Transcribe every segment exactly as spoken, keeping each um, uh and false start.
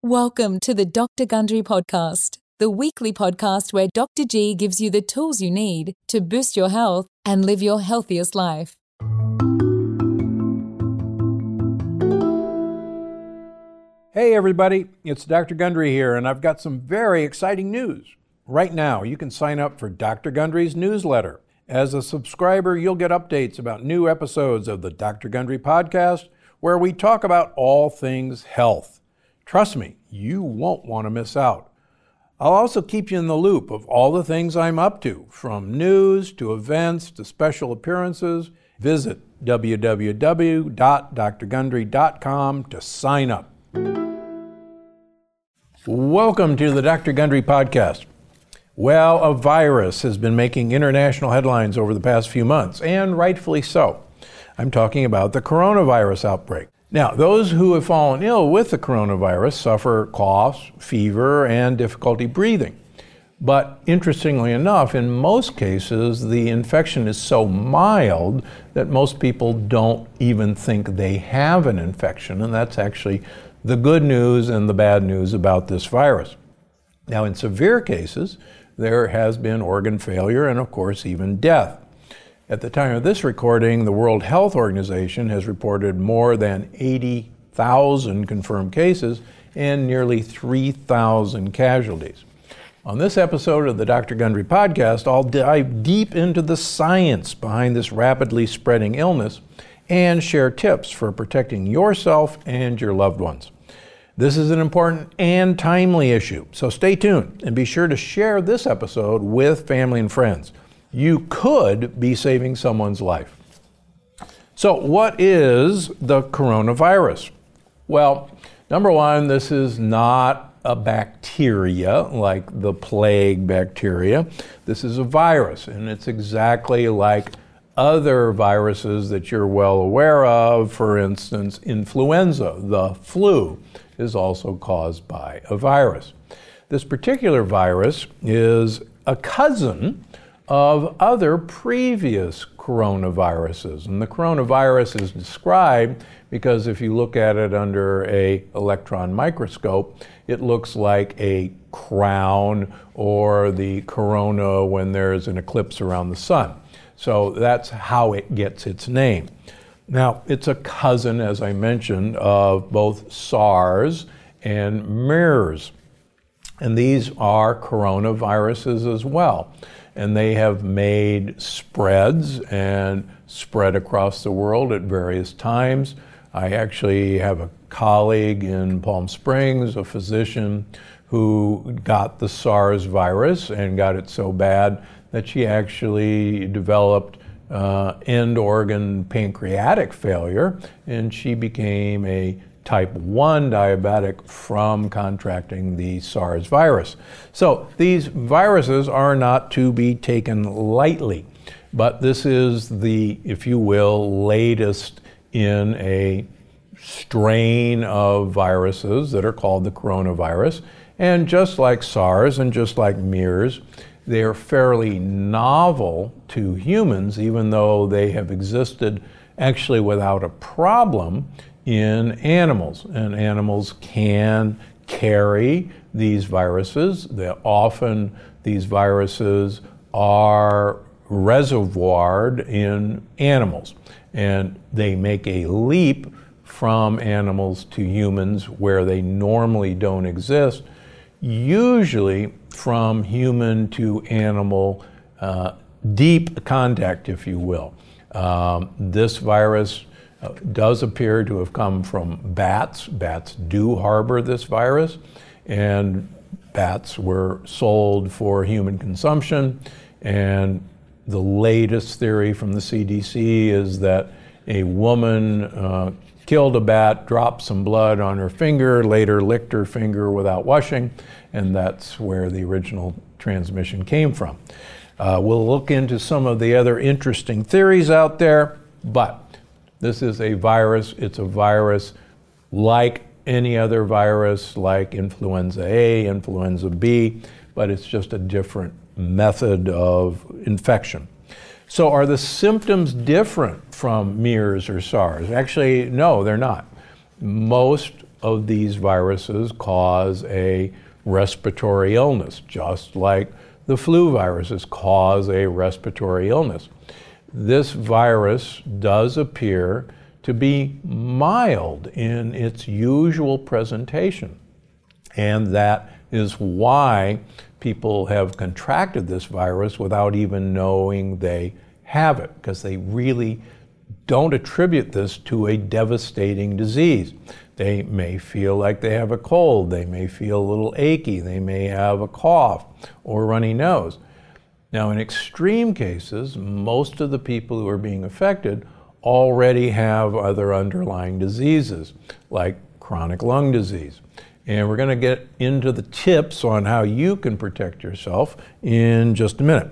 Welcome to the Doctor Gundry Podcast, the weekly podcast where Doctor G gives you the tools you need to boost your health and live your healthiest life. Hey everybody, it's Doctor Gundry here, and I've got some very exciting news. Right now, you can sign up for Doctor Gundry's newsletter. As a subscriber, you'll get updates about new episodes of the Doctor Gundry Podcast, where we talk about all things health. Trust me, you won't want to miss out. I'll also keep you in the loop of all the things I'm up to, from news to events to special appearances. Visit w w w dot d r gundry dot com to sign up. Welcome to the Doctor Gundry Podcast. Well, a virus has been making international headlines over the past few months, and rightfully so. I'm talking about the coronavirus outbreak. Now, those who have fallen ill with the coronavirus suffer coughs, fever, and difficulty breathing. But interestingly enough, in most cases, the infection is so mild that most people don't even think they have an infection, and that's actually the good news and the bad news about this virus. Now, in severe cases, there has been organ failure and, of course, even death. At the time of this recording, the World Health Organization has reported more than eighty thousand confirmed cases and nearly three thousand casualties. On this episode of the Doctor Gundry Podcast, I'll dive deep into the science behind this rapidly spreading illness and share tips for protecting yourself and your loved ones. This is an important and timely issue, so stay tuned and be sure to share this episode with family and friends. You could be saving someone's life. So what is the coronavirus? Well, number one, this is not a bacteria like the plague bacteria. This is a virus, and it's exactly like other viruses that you're well aware of. For instance, influenza, the flu, is also caused by a virus. This particular virus is a cousin of other previous coronaviruses. And the coronavirus is described because if you look at it under an electron microscope, it looks like a crown or the corona when there's an eclipse around the sun. So that's how it gets its name. Now, it's a cousin, as I mentioned, of both SARS and MERS. And these are coronaviruses as well. And they have made spreads and spread across the world at various times. I actually have a colleague in Palm Springs, a physician, who got the SARS virus and got it so bad that she actually developed uh, end organ pancreatic failure, and she became a type one diabetic from contracting the SARS virus. So these viruses are not to be taken lightly, but this is the, if you will, latest in a strain of viruses that are called the coronavirus. And just like SARS and just like MERS, they're fairly novel to humans, even though they have existed actually without a problem in animals, and animals can carry these viruses. They're often these viruses are reservoired in animals, and they make a leap from animals to humans where they normally don't exist, usually from human to animal uh, deep contact, if you will. Um, this virus Uh, does appear to have come from bats. Bats do harbor this virus, and bats were sold for human consumption. And the latest theory from the C D C is that a woman uh, killed a bat, dropped some blood on her finger, later licked her finger without washing, and that's where the original transmission came from. Uh, we'll look into some of the other interesting theories out there, but this is a virus. It's a virus like any other virus, like influenza A, influenza B, but it's just a different method of infection. So are the symptoms different from MERS or SARS? Actually, no, they're not. Most of these viruses cause a respiratory illness, just like the flu viruses cause a respiratory illness. This virus does appear to be mild in its usual presentation, and that is why people have contracted this virus without even knowing they have it, because they really don't attribute this to a devastating disease. They may feel like they have a cold, they may feel a little achy, they may have a cough or runny nose. Now, in extreme cases, most of the people who are being affected already have other underlying diseases, like chronic lung disease. And we're going to get into the tips on how you can protect yourself in just a minute.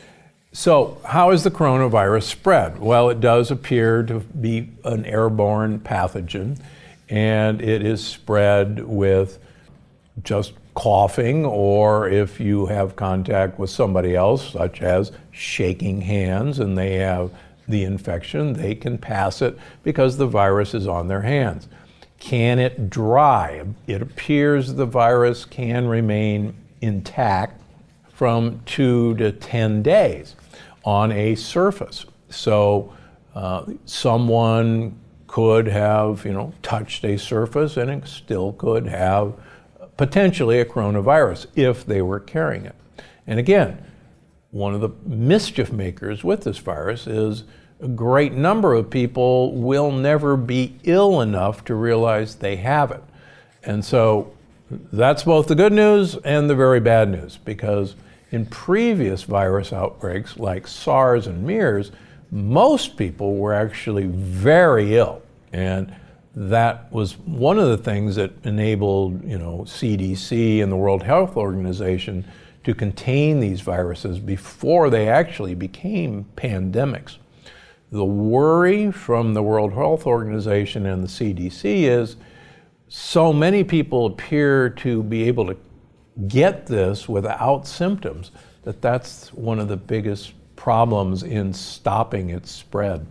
So, how is the coronavirus spread? Well, it does appear to be an airborne pathogen, and it is spread with just coughing, or if you have contact with somebody else, such as shaking hands and they have the infection, they can pass it because the virus is on their hands. Can it dry? It appears the virus can remain intact from two to ten days on a surface. So uh, someone could have, you know, touched a surface and it still could have potentially a coronavirus if they were carrying it. And again, one of the mischief makers with this virus is a great number of people will never be ill enough to realize they have it. And so that's both the good news and the very bad news, because in previous virus outbreaks like SARS and MERS, most people were actually very ill. And that was one of the things that enabled, you know, C D C and the World Health Organization to contain these viruses before they actually became pandemics. The worry from the World Health Organization and the C D C is so many people appear to be able to get this without symptoms that that's one of the biggest problems in stopping its spread.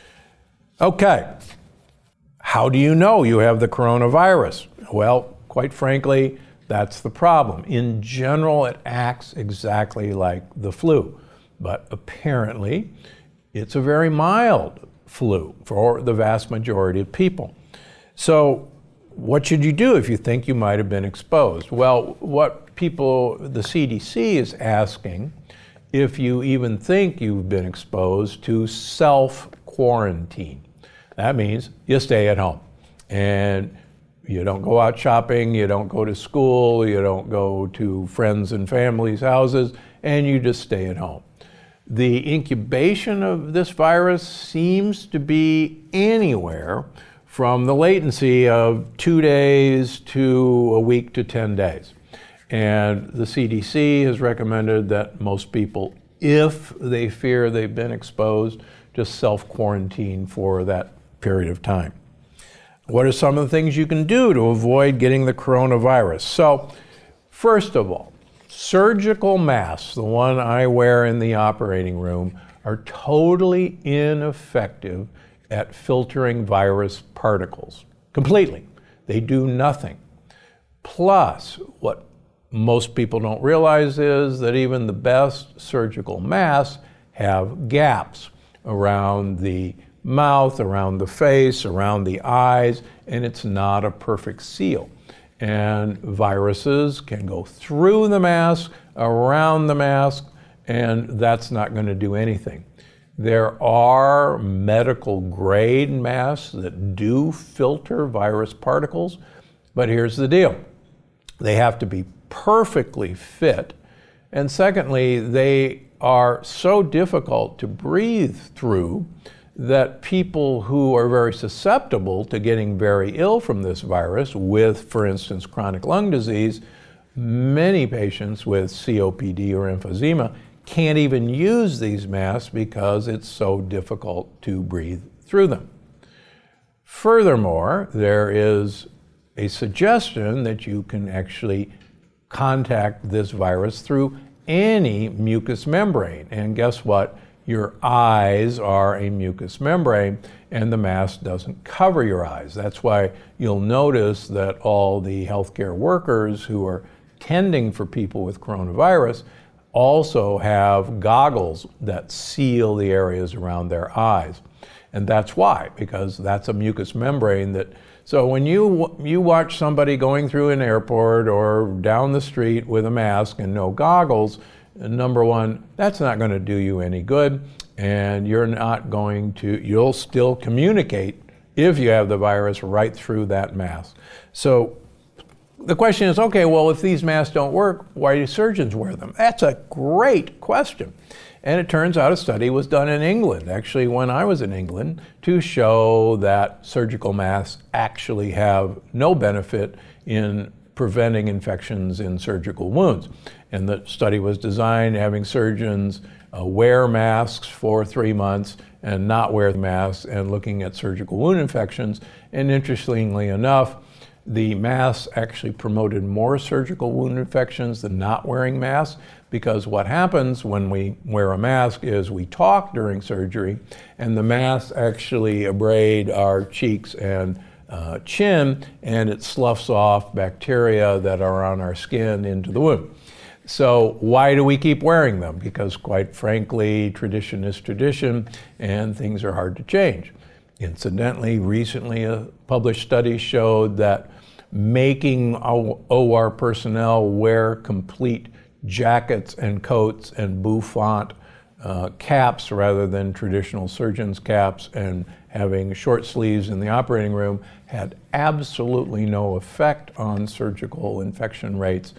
Okay, how do you know you have the coronavirus? Well, quite frankly, that's the problem. In general, it acts exactly like the flu, but apparently it's a very mild flu for the vast majority of people. So what should you do if you think you might have been exposed? Well, what people, the C D C is asking, if you even think you've been exposed, to self-quarantine. That means you stay at home and you don't go out shopping, you don't go to school, you don't go to friends and family's houses, and you just stay at home. The incubation of this virus seems to be anywhere from the latency of two days to a week to ten days. And the C D C has recommended that most people, if they fear they've been exposed, just self-quarantine for that period of time. What are some of the things you can do to avoid getting the coronavirus? So, first of all, surgical masks, the one I wear in the operating room, are totally ineffective at filtering virus particles. Completely. They do nothing. Plus, what most people don't realize is that even the best surgical masks have gaps around the mouth, around the face, around the eyes, and it's not a perfect seal. And viruses can go through the mask, around the mask, and that's not going to do anything. There are medical grade masks that do filter virus particles, but here's the deal. They have to be perfectly fit, and secondly, they are so difficult to breathe through that people who are very susceptible to getting very ill from this virus with, for instance, chronic lung disease, many patients with C O P D or emphysema can't even use these masks because it's so difficult to breathe through them. Furthermore, there is a suggestion that you can actually contact this virus through any mucous membrane. And guess what? your eyes are a mucous membrane and the mask doesn't cover your eyes. That's why you'll notice that all the healthcare workers who are tending for people with coronavirus also have goggles that seal the areas around their eyes. And that's why, because that's a mucous membrane that, so when you you watch somebody going through an airport or down the street with a mask and no goggles, number one, that's not going to do you any good, and you're not going to, you'll still communicate if you have the virus right through that mask. So the question is, okay, well, if these masks don't work, why do surgeons wear them? That's a great question. And it turns out a study was done in England, actually when I was in England, to show that surgical masks actually have no benefit in preventing infections in surgical wounds. And the study was designed having surgeons uh, wear masks for three months and not wear the masks and looking at surgical wound infections. And interestingly enough, the masks actually promoted more surgical wound infections than not wearing masks, because what happens when we wear a mask is we talk during surgery, and the masks actually abrade our cheeks and uh, chin, and it sloughs off bacteria that are on our skin into the wound. So why do we keep wearing them? Because quite frankly, tradition is tradition, and things are hard to change. Incidentally, recently a published study showed that making O R personnel wear complete jackets and coats and bouffant uh, caps rather than traditional surgeon's caps and having short sleeves in the operating room had absolutely no effect on surgical infection rates.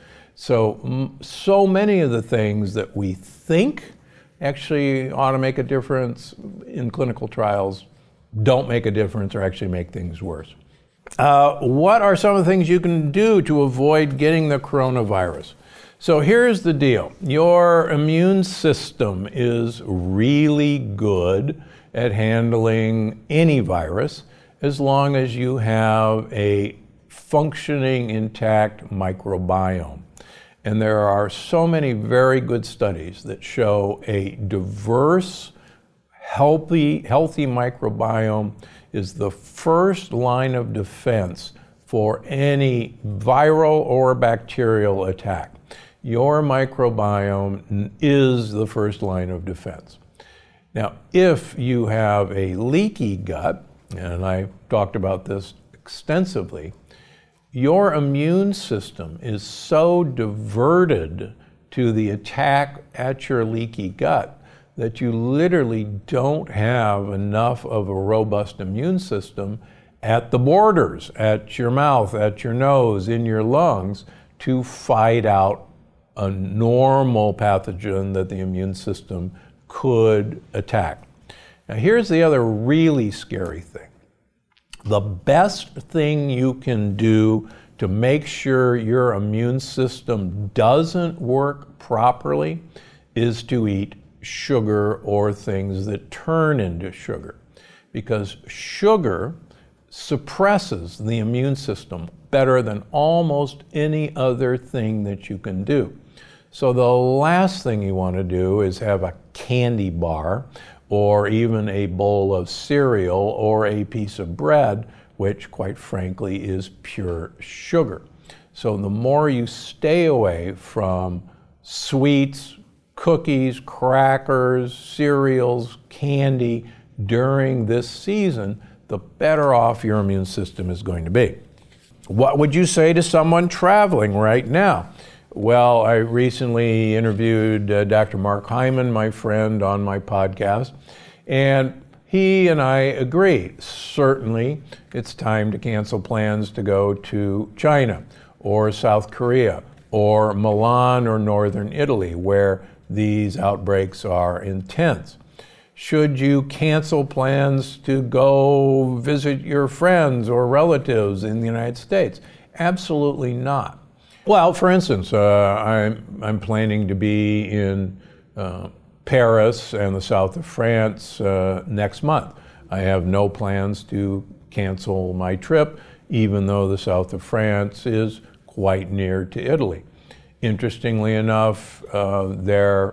So, so many of the things that we think actually ought to make a difference in clinical trials don't make a difference or actually make things worse. Uh, what are some of the things you can do to avoid getting the coronavirus? So here's the deal. Your immune system is really good at handling any virus as long as you have a functioning, intact microbiome. And there are so many very good studies that show a diverse, healthy, healthy microbiome is the first line of defense for any viral or bacterial attack. Your microbiome is the first line of defense. Now, if you have a leaky gut, and I talked about this extensively, your immune system is so diverted to the attack at your leaky gut that you literally don't have enough of a robust immune system at the borders, at your mouth, at your nose, in your lungs, to fight out a normal pathogen that the immune system could attack. Now, here's the other really scary thing. The best thing you can do to make sure your immune system doesn't work properly is to eat sugar or things that turn into sugar, because sugar suppresses the immune system better than almost any other thing that you can do. So the last thing you want to do is have a candy bar or even a bowl of cereal or a piece of bread, which quite frankly is pure sugar. So the more you stay away from sweets, cookies, crackers, cereals, candy during this season, the better off your immune system is going to be. What would you say to someone traveling right now? Well, I recently interviewed uh, Doctor Mark Hyman, my friend, on my podcast, and he and I agree. Certainly, it's time to cancel plans to go to China or South Korea or Milan or Northern Italy, where these outbreaks are intense. Should you cancel plans to go visit your friends or relatives in the United States? Absolutely not. Well, for instance, uh, I'm, I'm planning to be in uh, Paris and the south of France uh, next month. I have no plans to cancel my trip, even though the south of France is quite near to Italy. Interestingly enough, uh, their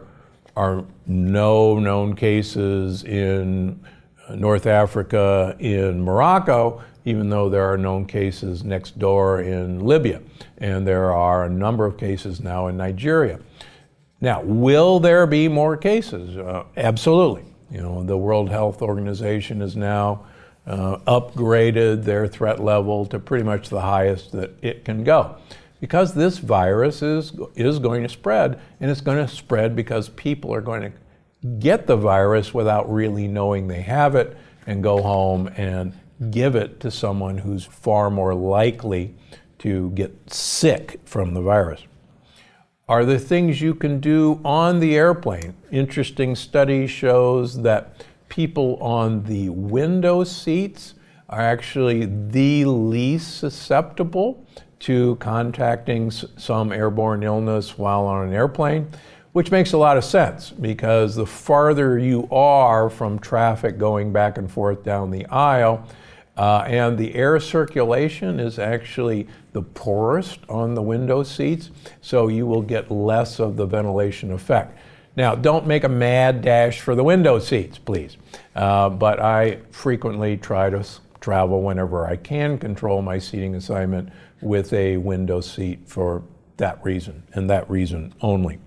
are no known cases in North Africa, in Morocco, even though there are known cases next door in Libya. And there are a number of cases now in Nigeria. Now, will there be more cases? Uh, absolutely. You know, the World Health Organization has now uh, upgraded their threat level to pretty much the highest that it can go. Because this virus is, is going to spread, and it's going to spread because people are going to get the virus without really knowing they have it and go home and give it to someone who's far more likely to get sick from the virus. Are there things you can do on the airplane? Interesting study shows that people on the window seats are actually the least susceptible to contacting some airborne illness while on an airplane, which makes a lot of sense because the farther you are from traffic going back and forth down the aisle, uh, and the air circulation is actually the poorest on the window seats, so you will get less of the ventilation effect. Now, don't make a mad dash for the window seats, please, uh, but I frequently try to travel whenever I can control my seating assignment with a window seat for that reason, and that reason only.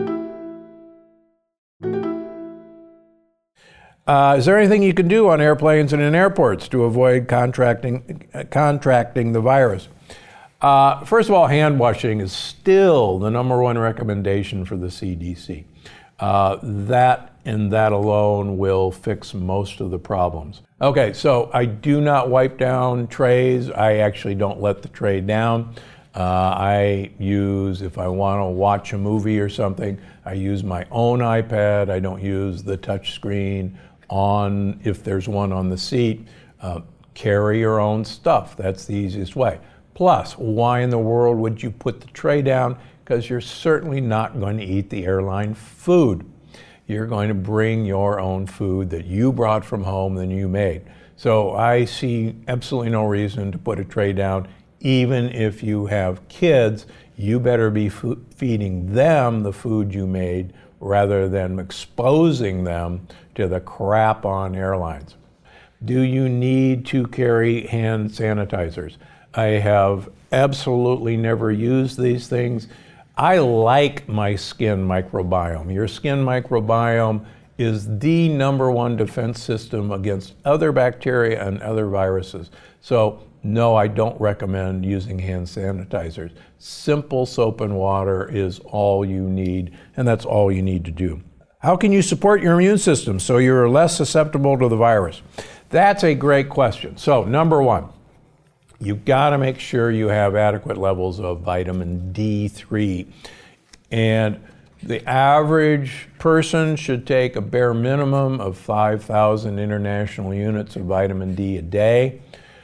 Uh, is there anything you can do on airplanes and in airports to avoid contracting, uh, contracting the virus? Uh, first of all, hand washing is still the number one recommendation for the C D C. Uh, that and that alone will fix most of the problems. Okay, so I do not wipe down trays. I actually don't let the tray down. Uh, I use, if I want to watch a movie or something, I use my own iPad. I don't use the touch screen on, if there's one on the seat. Uh, carry your own stuff. That's the easiest way. Plus, why in the world would you put the tray down? Because you're certainly not going to eat the airline food. You're going to bring your own food that you brought from home and you made. So I see absolutely no reason to put a tray down. Even if you have kids, you better be f- feeding them the food you made rather than exposing them to the crap on airlines. Do you need to carry hand sanitizers? I have absolutely never used these things. I like my skin microbiome. Your skin microbiome is the number one defense system against other bacteria and other viruses. So no, I don't recommend using hand sanitizers. Simple soap and water is all you need, and that's all you need to do. How can you support your immune system so you're less susceptible to the virus? That's a great question. So number one, you've got to make sure you have adequate levels of vitamin D three. And the average person should take a bare minimum of five thousand international units of vitamin D a day.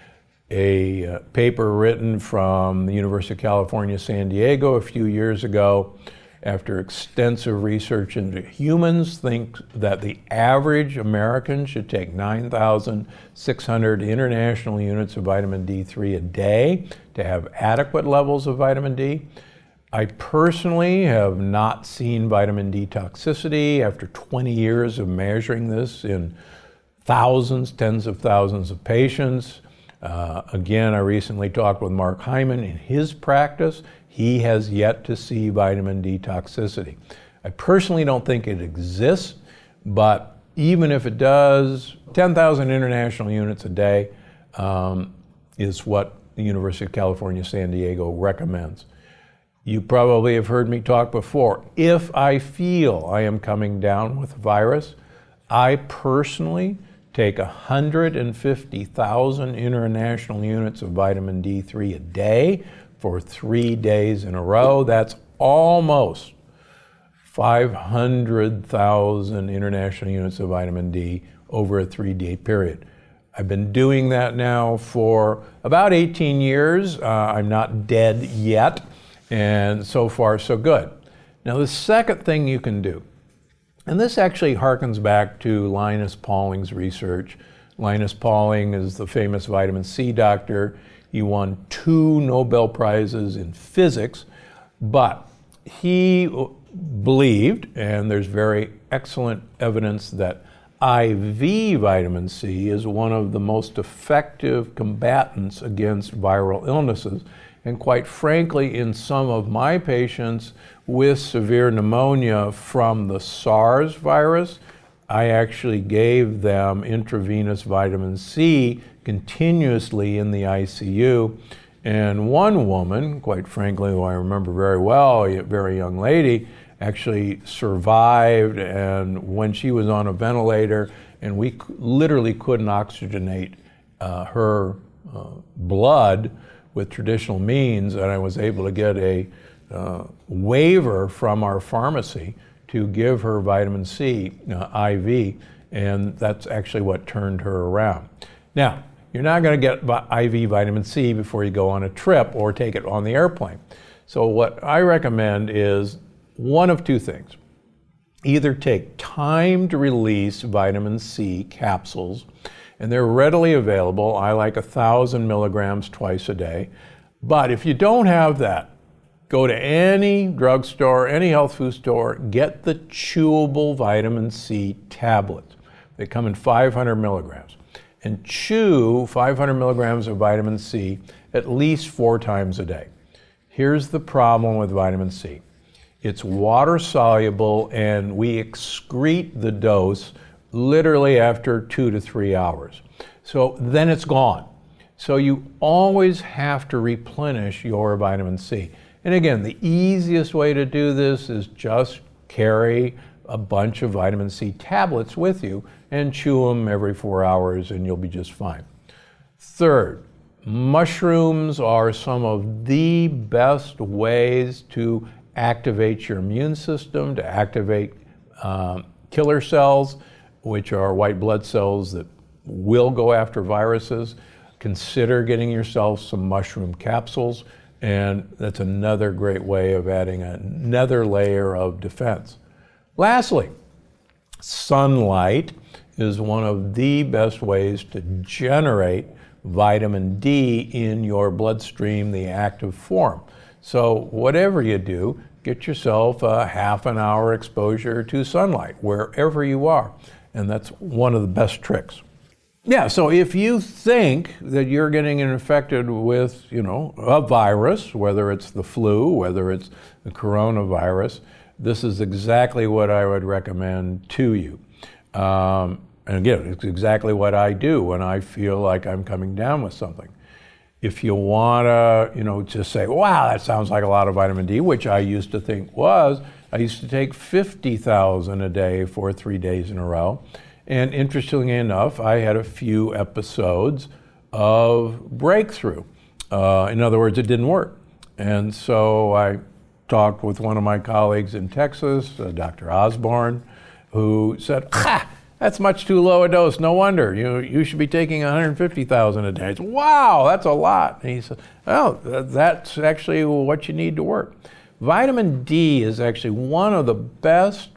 A uh, paper written from the University of California, San Diego a few years ago, after extensive research into humans, thinks that the average American should take nine thousand six hundred international units of vitamin D three a day to have adequate levels of vitamin D. I personally have not seen vitamin D toxicity after twenty years of measuring this in thousands, tens of thousands of patients. Uh, again, I recently talked with Mark Hyman. In his practice, he has yet to see vitamin D toxicity. I personally don't think it exists, but even if it does, ten thousand international units a day um, is what the University of California, San Diego recommends. You probably have heard me talk before. If I feel I am coming down with a virus, I personally take one hundred fifty thousand international units of vitamin D three a day for three days in a row. That's almost five hundred thousand international units of vitamin D over a three-day period. I've been doing that now for about eighteen years. Uh, I'm not dead yet, and so far so good. Now the second thing you can do, and this actually harkens back to Linus Pauling's research. Linus Pauling is the famous vitamin C doctor. He won two Nobel Prizes in physics, but he believed, and there's very excellent evidence that I V vitamin C is one of the most effective combatants against viral illnesses. And quite frankly, in some of my patients with severe pneumonia from the SARS virus, I actually gave them intravenous vitamin C continuously in the I C U. And one woman, quite frankly, who I remember very well, a very young lady, actually survived, and when she was on a ventilator, and we c- literally couldn't oxygenate uh, her uh, blood with traditional means, and I was able to get a uh, waiver from our pharmacy to give her vitamin C uh, I V, and that's actually what turned her around. Now, you're not going to get I V vitamin C before you go on a trip or take it on the airplane. So what I recommend is one of two things. Either take timed release vitamin C capsules, and they're readily available. I like a thousand milligrams twice a day. But if you don't have that, go to any drugstore, any health food store, get the chewable vitamin C tablets. They come in five hundred milligrams. And chew five hundred milligrams of vitamin C at least four times a day. Here's the problem with vitamin C. It's water soluble, and we excrete the dose literally after two to three hours. So then it's gone. So you always have to replenish your vitamin C. And again, the easiest way to do this is just carry a bunch of vitamin C tablets with you and chew them every four hours and you'll be just fine. Third, mushrooms are some of the best ways to activate your immune system, to activate um, killer cells, which are white blood cells that will go after viruses. Consider getting yourself some mushroom capsules, and that's another great way of adding another layer of defense. Lastly, sunlight is one of the best ways to generate vitamin D in your bloodstream, the active form. So whatever you do, get yourself a half an hour exposure to sunlight wherever you are. And that's one of the best tricks. Yeah, so if you think that you're getting infected with, you know, a virus, whether it's the flu, whether it's the coronavirus, this is exactly what I would recommend to you. Um, and again, it's exactly what I do when I feel like I'm coming down with something. If you want to, you know, just say, wow, that sounds like a lot of vitamin D, which I used to think was, I used to take fifty thousand a day for three days in a row. And interestingly enough, I had a few episodes of breakthrough. Uh, in other words, it didn't work. And so I talked with one of my colleagues in Texas, uh, Doctor Osborne, who said, ah, that's much too low a dose. No wonder. You you should be taking one hundred fifty thousand a day. I said, wow, that's a lot. And he said, oh, that's actually what you need to work. Vitamin D is actually one of the best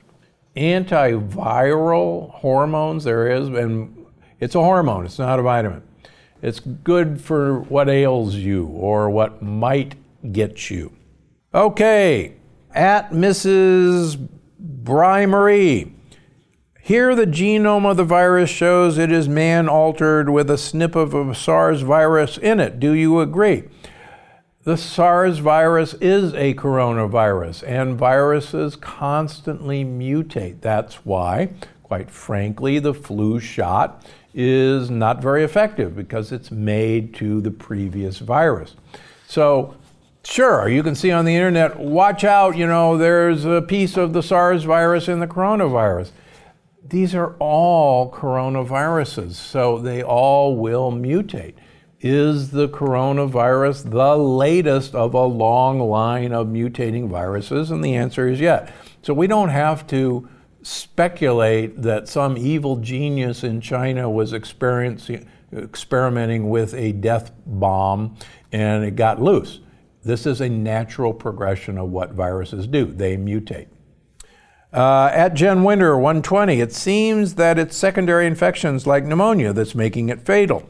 antiviral hormones there is, and it's a hormone, it's not a vitamin. It's good for what ails you or what might get you. Okay, at Missus Bry Marie. Here the genome of the virus shows it is man-altered with a snip of a SARS virus in it. Do you agree? The SARS virus is a coronavirus, and viruses constantly mutate. That's why, quite frankly, the flu shot is not very effective because it's made to the previous virus. So, sure, you can see on the internet, watch out, you know, there's a piece of the SARS virus in the coronavirus. These are all coronaviruses, so they all will mutate. Is the coronavirus the latest of a long line of mutating viruses? And the answer is yes. So we don't have to speculate that some evil genius in China was experiencing, experimenting with a death bomb and it got loose. This is a natural progression of what viruses do. They mutate. Uh, at Jen Winter, one twenty, it seems that it's secondary infections like pneumonia that's making it fatal.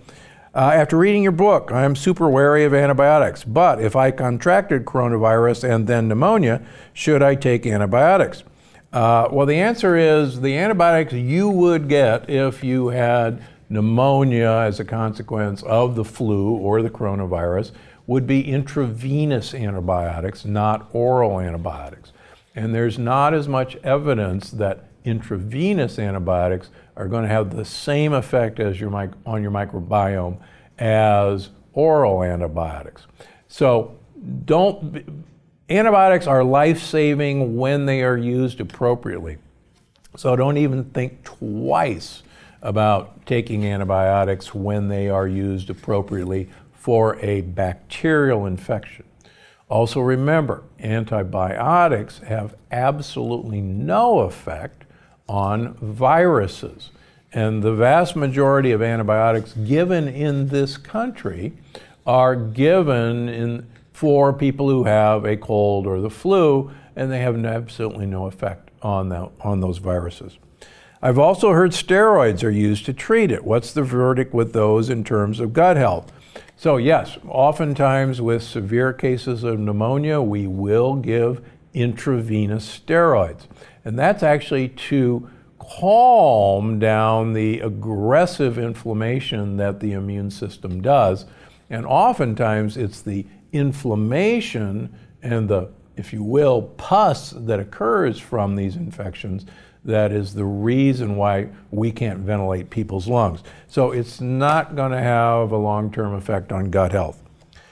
Uh, after reading your book, I'm super wary of antibiotics, but if I contracted coronavirus and then pneumonia, should I take antibiotics? Uh, well, the answer is the antibiotics you would get if you had pneumonia as a consequence of the flu or the coronavirus would be intravenous antibiotics, not oral antibiotics. And there's not as much evidence that intravenous antibiotics are going to have the same effect as your mic- on your microbiome as oral antibiotics. So don't, antibiotics are life-saving when they are used appropriately. So don't even think twice about taking antibiotics when they are used appropriately for a bacterial infection. Also remember, antibiotics have absolutely no effect on viruses. And the vast majority of antibiotics given in this country are given in, for people who have a cold or the flu, and they have absolutely no effect on, the, on those viruses. I've also heard steroids are used to treat it. What's the verdict with those in terms of gut health? So yes, oftentimes with severe cases of pneumonia, we will give intravenous steroids. And that's actually to calm down the aggressive inflammation that the immune system does. And oftentimes it's the inflammation and the, if you will, pus that occurs from these infections that is the reason why we can't ventilate people's lungs. So it's not going to have a long-term effect on gut health.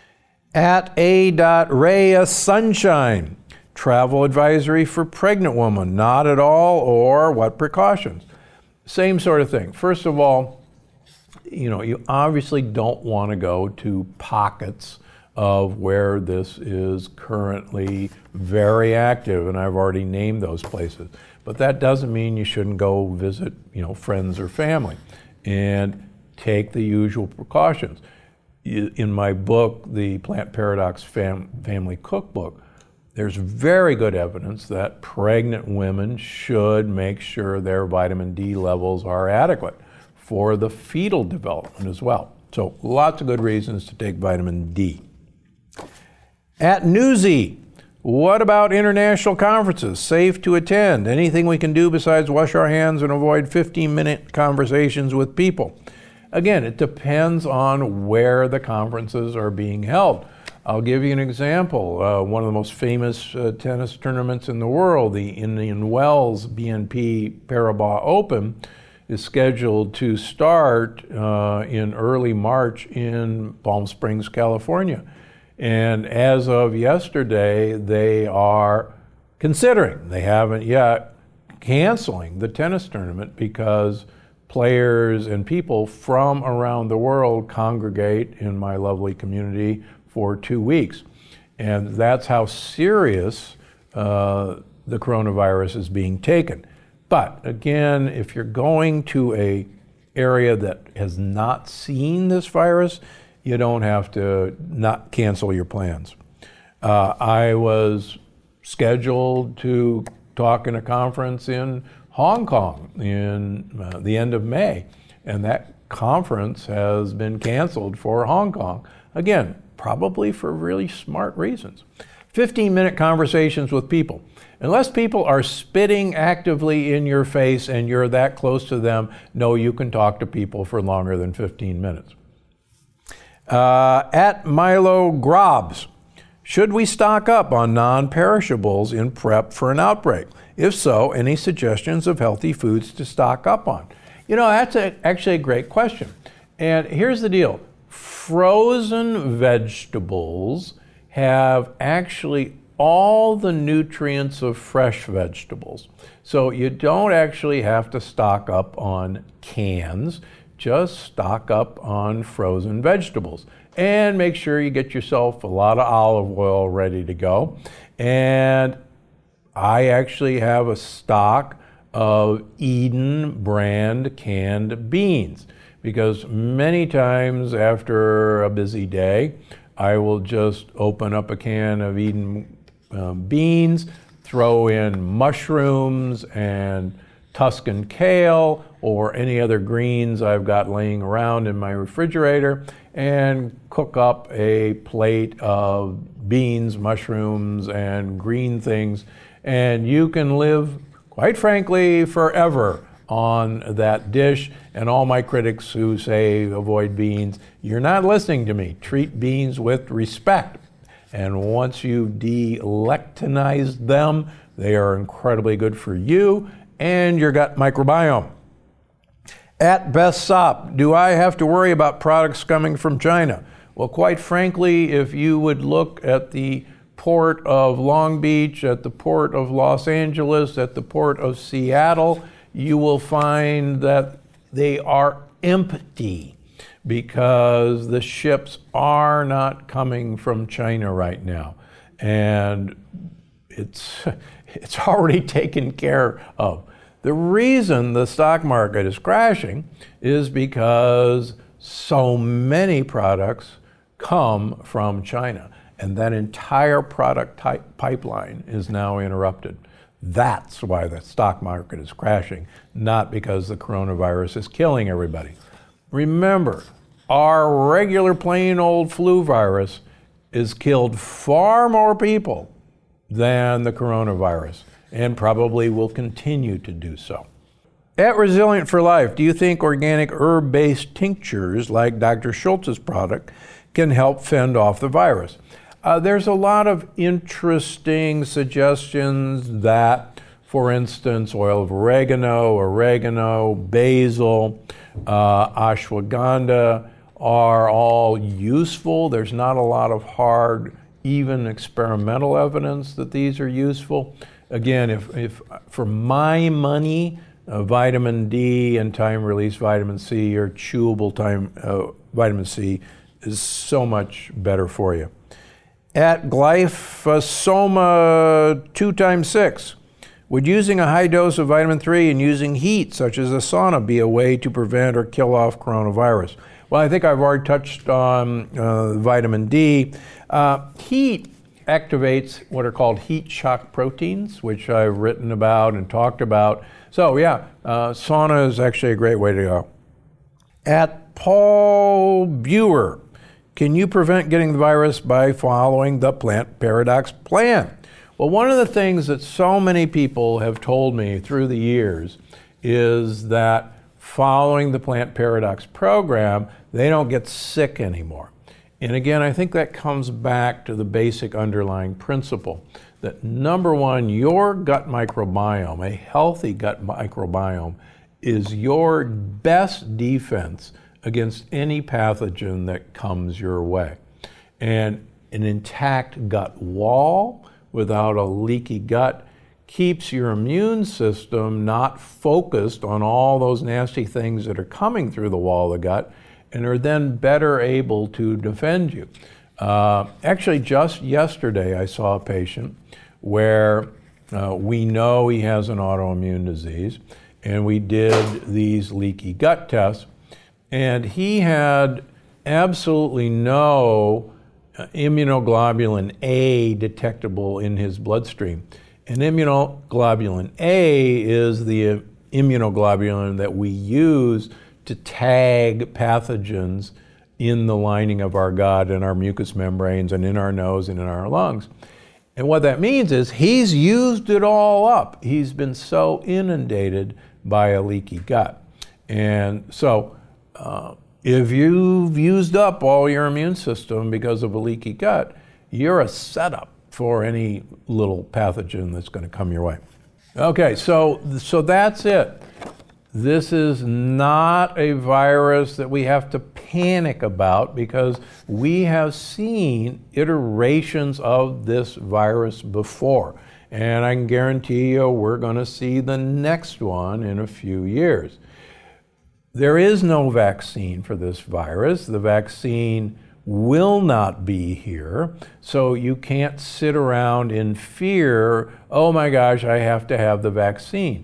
At A. Rhea Sunshine, travel advisory for pregnant women, not at all, or what precautions? Same sort of thing. First of all, you know, you obviously don't want to go to pockets of where this is currently very active, and I've already named those places. But that doesn't mean you shouldn't go visit, you know, friends or family, and take the usual precautions. In my book, the Plant Paradox Fam- Family Cookbook, there's very good evidence that pregnant women should make sure their vitamin D levels are adequate for the fetal development as well. So lots of good reasons to take vitamin D. At Newsy, what about international conferences? Safe to attend? Anything we can do besides wash our hands and avoid fifteen-minute conversations with people? Again, it depends on where the conferences are being held. I'll give you an example. Uh, one of the most famous uh, tennis tournaments in the world, the Indian Wells B N P Paribas Open, is scheduled to start uh, in early March in Palm Springs, California. And as of yesterday, they are considering, they haven't yet, canceling the tennis tournament because players and people from around the world congregate in my lovely community for two weeks. And that's how serious uh, the coronavirus is being taken. But again, if you're going to an area that has not seen this virus, you don't have to not cancel your plans. Uh, I was scheduled to talk in a conference in Hong Kong in uh, the end of May, and that conference has been canceled for Hong Kong. Again, probably for really smart reasons. fifteen-minute conversations with people. Unless people are spitting actively in your face and you're that close to them, no, you can talk to people for longer than fifteen minutes. Uh, at Milo Grobs, should we stock up on non-perishables in prep for an outbreak? If so, any suggestions of healthy foods to stock up on? You know, that's a, actually a great question. And here's the deal. Frozen vegetables have actually all the nutrients of fresh vegetables. So you don't actually have to stock up on cans. Just stock up on frozen vegetables and make sure you get yourself a lot of olive oil ready to go. And I actually have a stock of Eden brand canned beans because many times after a busy day, I will just open up a can of Eden um, beans, throw in mushrooms and Tuscan kale, or any other greens I've got laying around in my refrigerator and cook up a plate of beans, mushrooms, and green things, and you can live, quite frankly, forever on that dish. And all my critics who say avoid beans, you're not listening to me. Treat beans with respect. And once you've de-lectinized them, they are incredibly good for you and your gut microbiome. At Best Sop, do I have to worry about products coming from China? Well, quite frankly, if you would look at the port of Long Beach, at the port of Los Angeles, at the port of Seattle, you will find that they are empty, because the ships are not coming from China right now. And it's, it's already taken care of. The reason the stock market is crashing is because so many products come from China, and that entire product type pipeline is now interrupted. That's why the stock market is crashing, not because the coronavirus is killing everybody. Remember, our regular plain old flu virus has killed far more people than the coronavirus, and probably will continue to do so. At Resilient for Life, do you think organic herb-based tinctures like Doctor Schultz's product can help fend off the virus? Uh, there's a lot of interesting suggestions that, for instance, oil of oregano, oregano, basil, uh, ashwagandha are all useful. There's not a lot of hard, even experimental evidence that these are useful. Again, if, if for my money, uh, vitamin D and time-release vitamin C or chewable time uh, vitamin C is so much better for you. At Glyphosoma two times six, would using a high dose of vitamin three and using heat, such as a sauna, be a way to prevent or kill off coronavirus? Well, I think I've already touched on uh, vitamin D. Uh, heat activates what are called heat shock proteins, which I've written about and talked about. So yeah, uh, sauna is actually a great way to go. At Paul Buer, can you prevent getting the virus by following the Plant Paradox plan? Well, one of the things that so many people have told me through the years is that following the Plant Paradox program, they don't get sick anymore. And again, I think that comes back to the basic underlying principle that, number one, your gut microbiome, a healthy gut microbiome, is your best defense against any pathogen that comes your way. And an intact gut wall without a leaky gut keeps your immune system not focused on all those nasty things that are coming through the wall of the gut, and are then better able to defend you. Uh, actually, just yesterday I saw a patient where uh, we know he has an autoimmune disease, and we did these leaky gut tests, and he had absolutely no uh, immunoglobulin A detectable in his bloodstream. And immunoglobulin A is the immunoglobulin that we use to tag pathogens in the lining of our gut and our mucous membranes and in our nose and in our lungs. And what that means is he's used it all up. He's been so inundated by a leaky gut. And so uh, if you've used up all your immune system because of a leaky gut, you're a setup for any little pathogen that's going to come your way. Okay, so so that's it. This is not a virus that we have to panic about, because we have seen iterations of this virus before. And I can guarantee you we're going to see the next one in a few years. There is no vaccine for this virus. The vaccine will not be here, so you can't sit around in fear, oh my gosh, I have to have the vaccine.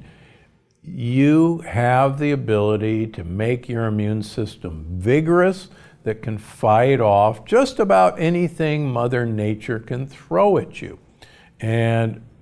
You have the ability to make your immune system vigorous that can fight off just about anything Mother Nature can throw at you. And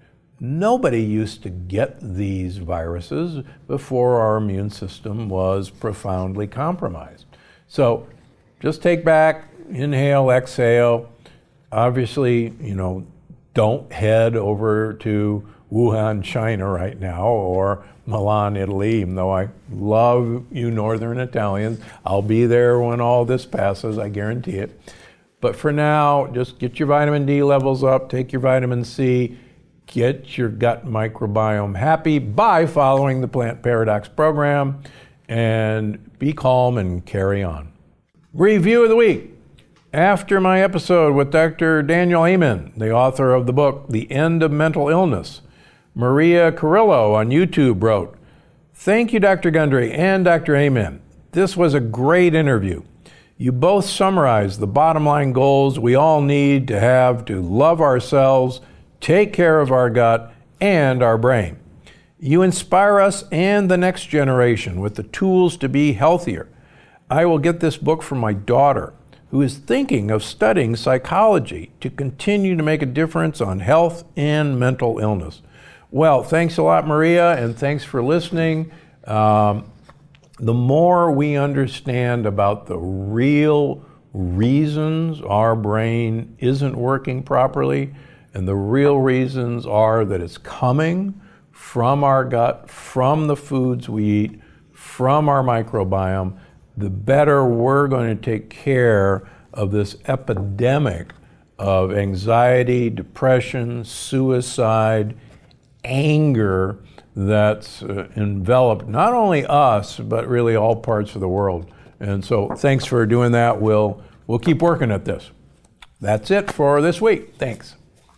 nobody used to get these viruses before our immune system was profoundly compromised. So just take back, inhale, exhale. Obviously, you know, don't head over to Wuhan, China right now, or Milan, Italy, even though I love you Northern Italians. I'll be there when all this passes, I guarantee it. But for now, just get your vitamin D levels up, take your vitamin C, get your gut microbiome happy by following the Plant Paradox program, and be calm and carry on. Review of the week. After my episode with Doctor Daniel Amen, the author of the book, The End of Mental Illness, Maria Carrillo on YouTube wrote, "Thank you, Doctor Gundry and Doctor Amen. This was a great interview. You both summarized the bottom line goals we all need to have to love ourselves, take care of our gut and our brain. You inspire us and the next generation with the tools to be healthier. I will get this book for my daughter, who is thinking of studying psychology to continue to make a difference on health and mental illness." Well, thanks a lot, Maria, and thanks for listening. Um, the more we understand about the real reasons our brain isn't working properly, and the real reasons are that it's coming from our gut, from the foods we eat, from our microbiome, the better we're going to take care of this epidemic of anxiety, depression, suicide, anger that's uh, enveloped not only us, but really all parts of the world. And so thanks for doing that. We'll, we'll keep working at this. That's it for this week. Thanks.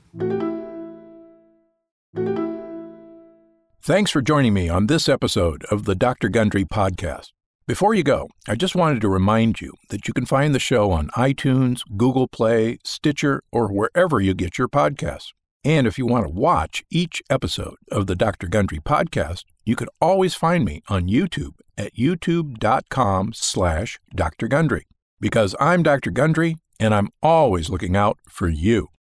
Thanks for joining me on this episode of the Doctor Gundry Podcast. Before you go, I just wanted to remind you that you can find the show on iTunes, Google Play, Stitcher, or wherever you get your podcasts. And if you want to watch each episode of the Doctor Gundry Podcast, you can always find me on YouTube at youtube.com slash Dr. Gundry. Because I'm Doctor Gundry, and I'm always looking out for you.